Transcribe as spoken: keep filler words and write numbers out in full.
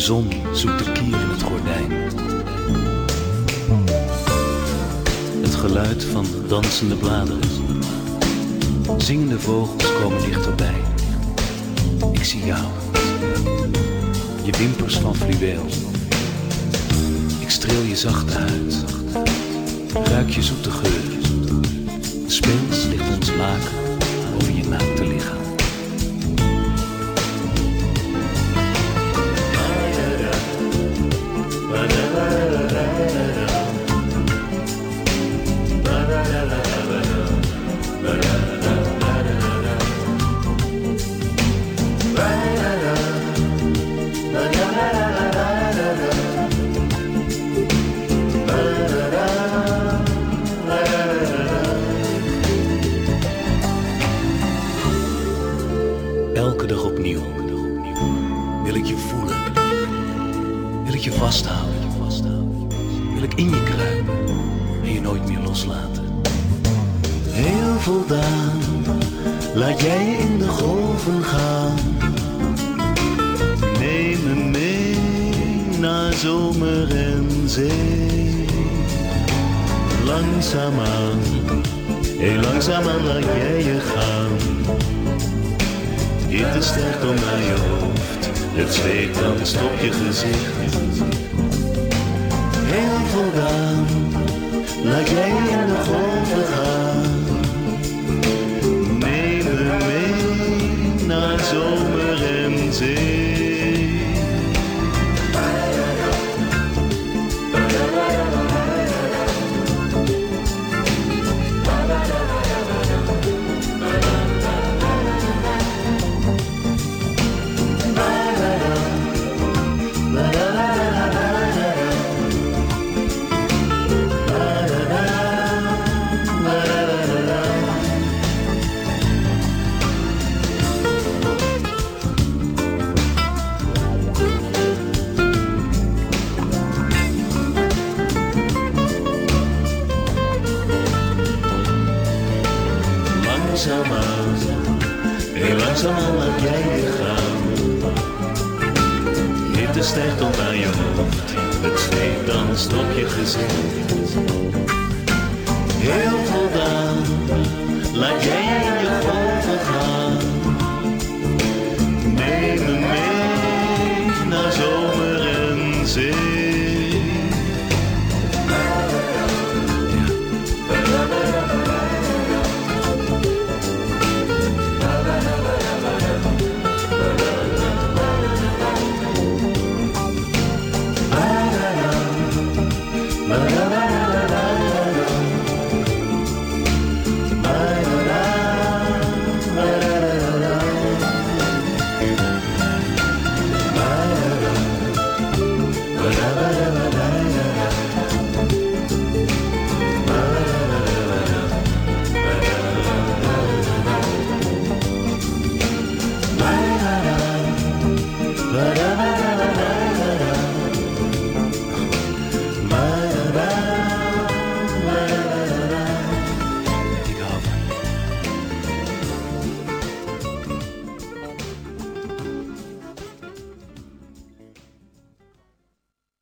zon zoekt de kier in het gordijn. Het geluid van dansende bladeren. Zingende vogels komen dichterbij. Ik zie jou. Je wimpers van fluweel. Ik streel je zachte huid. Ruik je zoete geur. Speels ligt ons laken over je naakte lichaam. Elke dag opnieuw wil ik je voelen, wil ik je vasthouden, wil ik in je kruipen en je nooit meer loslaten. Heel voldaan laat jij je in de golven gaan. Neem me mee naar zomer en zee. Langzaamaan, heel langzaamaan laat jij je gaan. Hitte stijgt om naar je hoofd, het zweet danst op je gezicht. Heel voldaan, laat jij in de golven gaan. Neem me mee naar zomer en zee. Langzaamaan, heel langzaamaan laat jij je gaan. Hitte stijgt op aan je hoofd, het zweet danst op je gezicht. Heel voldaan,